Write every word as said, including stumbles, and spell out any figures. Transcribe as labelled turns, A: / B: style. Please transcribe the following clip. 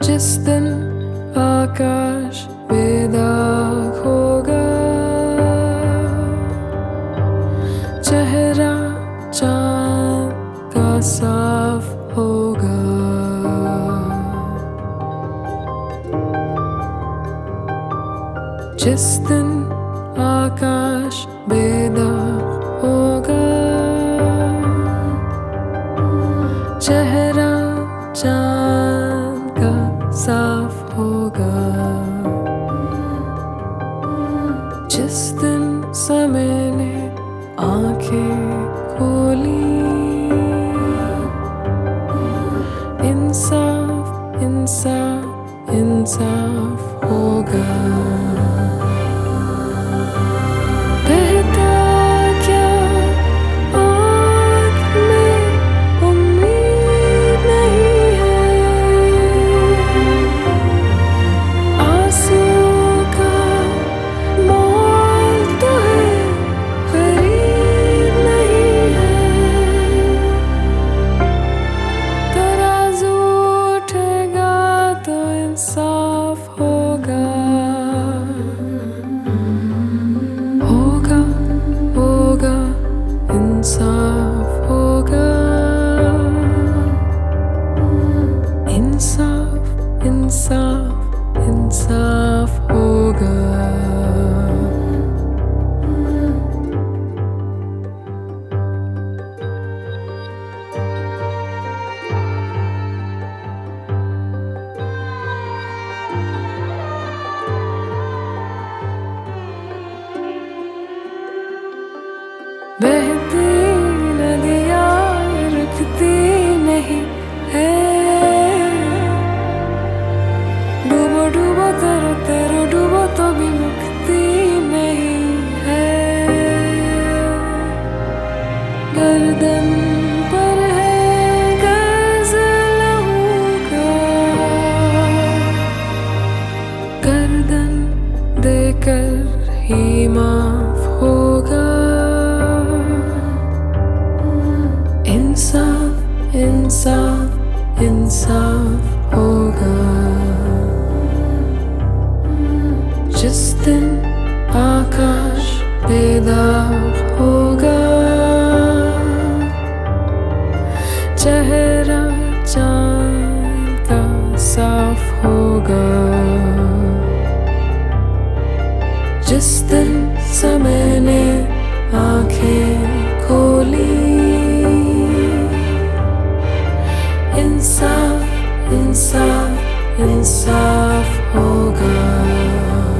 A: जिस दिन आकाश बेदाग होगा, चेहरा चांद का साफ होगा। जिस दिन आकाश बेदाग होगा, चेहरा चांद का साफ होगा। जिस दिन समय ने आंखें खोली, इंसाफ इंसाफ इंसाफ होगा। बहता क्या आँख में उम्मीद नहीं है, आंसू का मोल तो है, खरीद नहीं है। तराजू उठेगा तो इंसाफ होगा, होगा होगा इंसाफ होगा। इंसाफ इंसाफ इंसाफ होगा। बहती नदियाँ रुकती नहीं है, डूबो डूबो तरो तरो डूबो तो भी मुक्ति नहीं है। गर्दन पर है कर्ज लहू का, गर्दन देकर ही माफ होगा। इंसाफ इंसाफ इंसाफ होगा। जिस दिन आकाश बेदाग होगा, चेहरा चांद का साफ होगा। जिस दिन समय ने आंखें खोली, इंसाफ इंसाफ इंसाफ होगा।